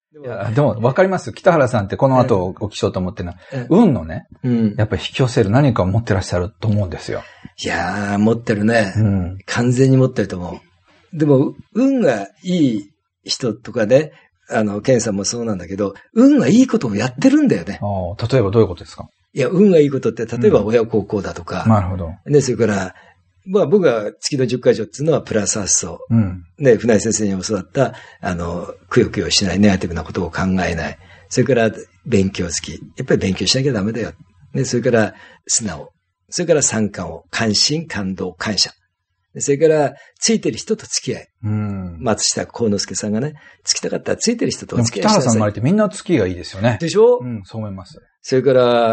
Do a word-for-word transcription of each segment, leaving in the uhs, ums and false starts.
いや、でも分かりますよ。北原さんってこの後お聞きしようと思ってるのは、運のね、うん、やっぱり引き寄せる何かを持ってらっしゃると思うんですよ。 いやー、持ってるね。うん、完全に持ってると思う。でも、運がいい人とかね、あの、ケンさんもそうなんだけど、運がいいことをやってるんだよね。 ああ、例えばどういうことですか？ いや、運がいいことって、例えば親孝行だとか。 うん、なるほど。 で、それから、まあ僕が月のじゅっか条っていうのはプラス発想。うん。で、船井先生に教わった、あの、くよくよしない、ネガティブなことを考えない。それから勉強好き。やっぱり勉強しなきゃダメだよ。で、それから素直。それから参加を。関心、感動、感謝。それから、ついてる人と付き合い。うん。松下幸之助さんがね、つきたかったらついてる人とお付き合いしなさい。 北原さんの周りってみんな付きがいいですよね。 でしょ？ うん、そう思います。 それから、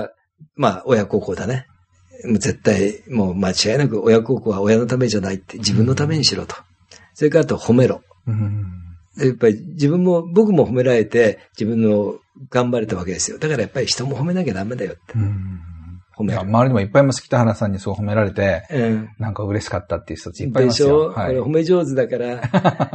まあ、親孝行だね。絶対、もう間違いなく親孝行は親のためじゃないって自分のためにしろと。それからあと褒めろ。うん、やっぱり自分も、僕も褒められて自分の頑張れたわけですよ。だからやっぱり人も褒めなきゃダメだよって。うん、 褒める。周りにもいっぱいいます。北原さんにそう褒められて、うん、なんか嬉しかったっていう人たちいっぱいいますよ。 でしょ、はい、これ褒め上手だから、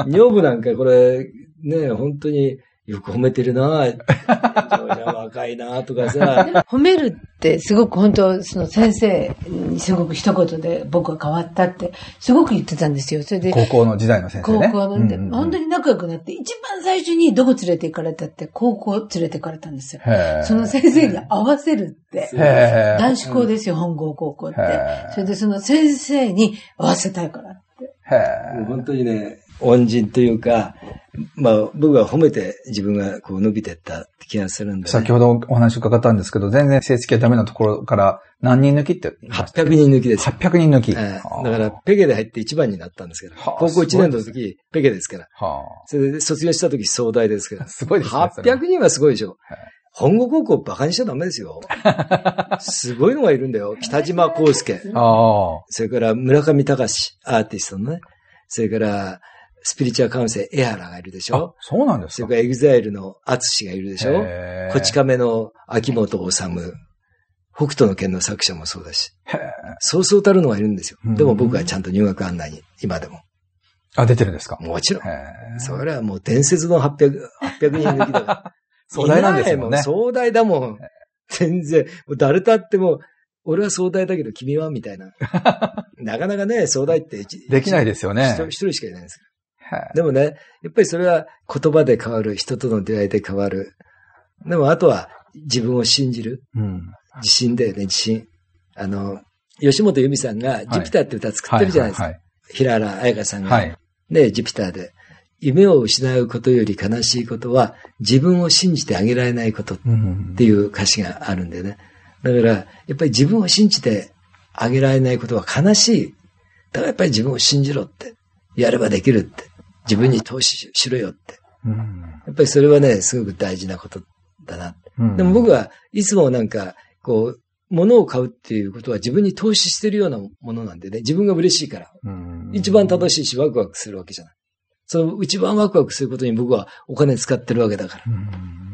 女房なんかこれね、本当によく褒めてるなぁ。若いなぁとかさ。 褒めるってすごく本当、その先生にすごく一言で僕は変わったってすごく言ってたんですよ。それで。 高校の時代の先生ね。 高校の、うんうんうん、本当に仲良くなって、一番最初にどこ連れて行かれたって高校連れて行かれたんですよ。その先生に合わせるって。男子校ですよ、本郷高校って。それでその先生に合わせたいからって。 もう本当にね、恩人というか、まあ僕は褒めて自分がこう伸びてったって気がするんで、ね。 先ほどお話伺ったんですけど、全然成績がダメなところから何人抜きって言いました？ はっぴゃくにん抜きです。 はっぴゃくにん抜き。 えー、だからペケで入って一番になったんですけど、高校いちねんの時ペケですから。はあ、それで卒業した時総大ですけど。 すごいですね。 はっぴゃくにんはすごいでしょ。本郷高校バカにしちゃダメですよ。すごいのがいるんだよ。北島康介。あそれから村上隆アーティストのね。それから、スピリチュアルカウンセラー、エアラがいるでしょ。 あ、そうなんですか。 それからエグザイルのアツシがいるでしょ。こち亀の秋元治、北斗の拳の作者もそうだし。そうそうたるのがいるんですよ。でも僕はちゃんと入学案内に、今でも。 あ、出てるんですか？ もちろん。それはもう伝説のはっぴゃく、はっぴゃくにん抜きだから。 壮大なんですもんね。 壮大だもん。全然、もう誰と会っても、俺は壮大だけど君はみたいな。なかなかね、壮大ってできないですよね。 一人しかいないんですよ。でもね、やっぱりそれは言葉で変わる、人との出会いで変わる。でもあとは自分を信じる。うん、自信だよね、自信。あの、吉本由美さんがジュピターって歌作ってるじゃないですか。はいはいはい、平原綾香さんが、はい、ね、ジュピターで。夢を失うことより悲しいことは自分を信じてあげられないことっていう歌詞があるんでね。だから、やっぱり自分を信じてあげられないことは悲しい。だからやっぱり自分を信じろって。やればできるって。自分に投資しろよって。うん、やっぱりそれはね、すごく大事なことだな。うん、でも僕はいつもなんか、こう、物を買うっていうことは自分に投資してるようなものなんでね、自分が嬉しいから。うん、一番楽しいしワクワクするわけじゃない。その一番ワクワクすることに僕はお金使ってるわけだから。うん